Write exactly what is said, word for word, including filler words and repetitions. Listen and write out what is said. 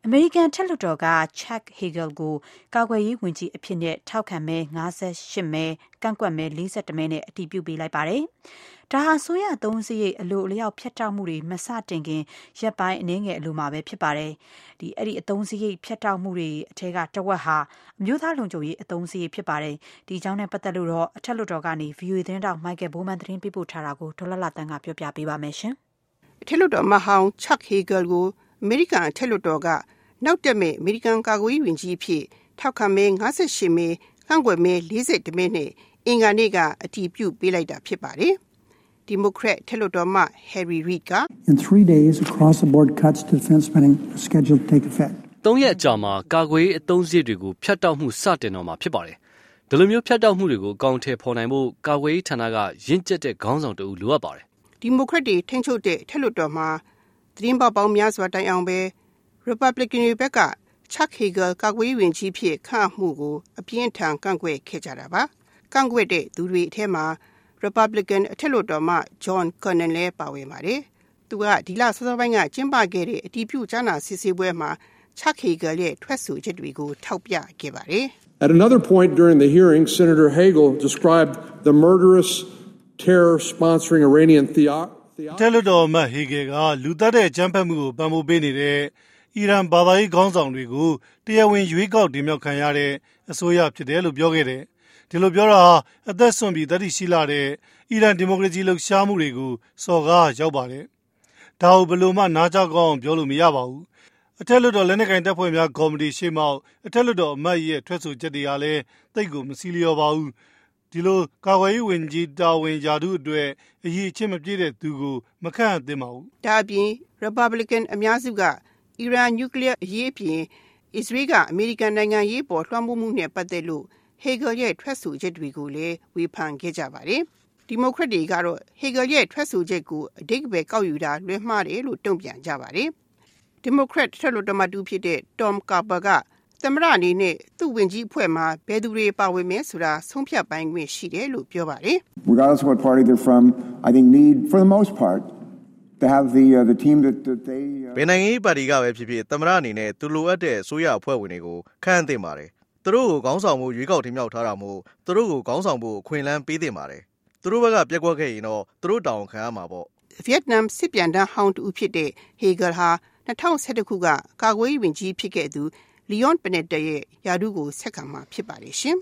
အမေရိကန်ထက်လွှတ်တော်က Chuck Hagel ကိုကာကွယ်ရေးဝန်ကြီးအဖြစ်နဲ့ထောက်ခံမဲ၅၈မဲကန့်ကွက်မဲ၄၁မဲနဲ့အတည်ပြုပေးလိုက်ပါတယ်။ဒါဟာဆိုရသုံးစရိတ်အလိုအလျောက်ဖြတ်တောက်မှုတွေမစတင်ခင်ရက်ပိုင်းအနည်းငယ်အလိုမှာပဲဖြစ်ပါတယ်။ဒီအဲ့ဒီအသုံးစရိတ်ဖြတ်တောက်မှုတွေအထက်ကတဝက်ဟာအမျိုးသားလုံခြုံရေးအသုံးစရိတ်ဖြစ်ပါတယ်။ဒီအကြောင်းနဲ့ပတ်သက်လို့တော့အထက်လွှတ်တော်ကနေ ဗီအိုအေ သတင်းတောက် Michael Bowman သတင်းပေးပို့ထားတာကိုဒေါ်လာလာတန်းကပြောပြပေးပါမယ်ရှင်။အထက်လွှတ်တော်မဟောင်း Chuck Hagel ကိုအမေရိကန်အထက်လွှတ်တော်ကနောက်တက်မဲ့အမေရိကန်ကာကွယ်ရေးဝန်ကြီးအဖြစ်ထောက်ခံမဲ၅၈မဲကန့်ကွက်မဲ၄၁မဲနဲ့အင်္ဂါနေ့ကအတည်ပြုပေးလိုက်တာဖြစ်ပါတယ်။ Democrat ထက်လွှတ်တော်မှ Harry Reid က In three days across the board cuts to defense spending are scheduled to take effect. သုံးရက်အကြာမှာကာကွယ်ရေးအသုံးစရိတ်တွေကိုဖြတ်တောက်မှုစတင်တော့မှာဖြစ်ပါတယ်။ဒီလိုမျိုးဖြတ်တောက်မှုတွေကိုအကောင့်ထဲပေါ်နိုင်ဖို့ကာကွယ်ရေးဌာနကရင့်ကျက်တဲ့ခေါင်းဆောင်တဦးလိုအပ်ပါတယ်။ Democrat တွေထိန်းချုပ်တဲ့ထက်လွှတ်တော်မှာသတင်းပေါက်ပေါင်းများစွာတိုင်အောင်ပဲRepublican တွေဘက်က Chuck Hagel ကာကွယ်ရေးဝန်ကြီးဖြစ်ခန့်အပ်မှုကိုအပြင်းထန်ကန့်ကွက်ခဲ့ကြတာပါ။ကန့်ကွက်တဲ့သူတွေအထက်မှာ Republican အထက်လွှတ်တော်မှ John Cornyn လည်းပါဝင်ပါတယ်။သူကဒီလစောစောပိုင်းကကျင်းပခဲ့တဲ့အတည်ပြုကြားနာစစ်ဆေးပွဲမှာ Chuck Hagel ရဲ့ထွက်ဆိုချက်တွေကိုထောက်ပြခဲ့ပါတယ်။ At another point during the hearing, Senator Hagel described the murderous terror sponsoring Iranian theocracy. တယ်လွတ်တော်မှ Hagel ကလူသတ်တဲ့အကြမ်းဖက်မှုကိုပံ့ပိုးပေးနေတဲ့အီရန်ဘာသာရေးခေါင်းဆောင်တွေကိုတရားဝင်ရွေးကောက်တင်မြှောက်ခံရတဲ့အစိုးရဖြစ်တယ်လို့ပြောခဲ့တယ်။ဒီလိုပြောတာဟာအသက်ဆွန့်ပြီးတတိရှိလာတဲ့အီရန်ဒီမိုကရေစီလှုပ်ရှားမှုတွေကိုစော်ကားရောက်ပါတယ်။ဒါကိုဘယ်လိုမှနားကြားကောင်းအောင်ပြောလို့မရပါဘူး။အထက်လွှတ်တော်လက်နက်ကိုင်တပ်ဖွဲ့များကော်မတီရှေ့မှောက်အထက်လွှတ်တော်အမတ်ရဲ့ထွက်ဆိုချက်တွေဟာလည်းသိပ်ကိုမစီလျော်ပါဘူး။ဒီလိုကာကွယ်ရေးဝန်ကြီးတာဝန်ရာထူးအတွက်အရေးအချင်းမပြည့်တဲ့သူကိုမခန့်အပ်သင့်ပါဘူး။ဒါအပြင် Republican အများစုကအီရန်နျူကလ িয়ার အရေးအပြင်အစ္စရေးကအမေရိကန်နိုင်ငံရေးပေါ်လွှမ်းမိုးမှုနဲ့ပတ်သက်လို့ Hagel ရဲ့ထွက်ဆိုချက်တွေကိုလည်းဝေဖန်ခဲ့ကြပါတယ်။ Democrat တွေကတော့ Hagel ရဲ့ထွက်ဆိုချက်ကိုအဓိပ္ပာယ်ကောက်ယူတာလွဲမှားတယ်လို့တုံ့ပြန်ကြပါတယ်။ Democrat ထက်လွှတ်တော်မှတူဖြစ်တဲ့ Tom Carper ကသမ္မတအနေနဲ့သူ့ဝန်ကြီးအဖွဲ့မှာဘယ်သူတွေပါဝင်မယ်ဆိုတာဆုံးဖြတ်ပိုင်ခွင့်ရှိတယ်လို့ပြောပါတယ်။ Regardless of what party they're from, I think need for the most part to have the uh, the team that, that they ဘယ်နိုင်ငံရေးပါတီကပဲဖြစ်ဖြစ်သမ္မတအနေနဲ့သူလိုအပ်တဲ့အစိုးရအဖွဲ့ဝင်တွေကိုခန့်အပ်သင့်ပါတယ်။သူတို့ကိုခေါင်းဆောင်မှုရွေးကောက်တင်မြှောက်ထားတာမို့သူတို့ကိုခေါင်းဆောင်ဖို့အခွင့်အလမ်းပေးသင့်ပါတယ်။သူတို့ဘက်ကပြက်ကွက်ခဲ့ရင်တော့သူတို့တောင်းခံရမှာပေါ့။ Vietnam စစ်ပြန်တန်းဟောင်းတူဖြစ်တဲ့ Hagel ဟာ၂၀၁၁ခုကကာကွယ်ရေးဝန်ကြီးဖြစ်ခဲ့သူ Leon Panetta ရဲ့ယာထူးကိုဆက်ခံမှာဖြစ်ပါတယ်ရှင်